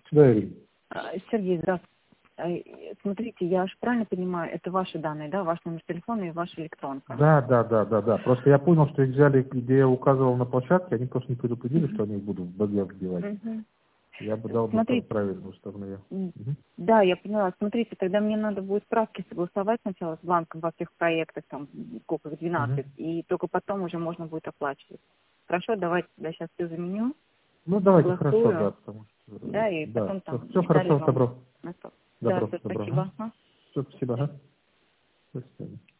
Да, Ирина. Сергей, здравствуйте. Смотрите, я же правильно понимаю, это ваши данные, да, ваш номер телефона и ваша электронка? Да. Просто я понял, что их взяли, где я указывал на площадке, они просто не предупредили, что они их будут в БГ вбивать. Я бы дал бы правильную уставную. Да, я поняла. Смотрите, тогда мне надо будет справки согласовать сначала с банком во всех проектах, там, сколько их, 12, и только потом уже можно будет оплачивать. Хорошо, давайте тогда сейчас все заменю. Ну, давайте, согласую, хорошо, да, потому что... Да, и потом там все детали хорошо, вам. добро. Да, все, Добро. спасибо. Все, спасибо. До свидания.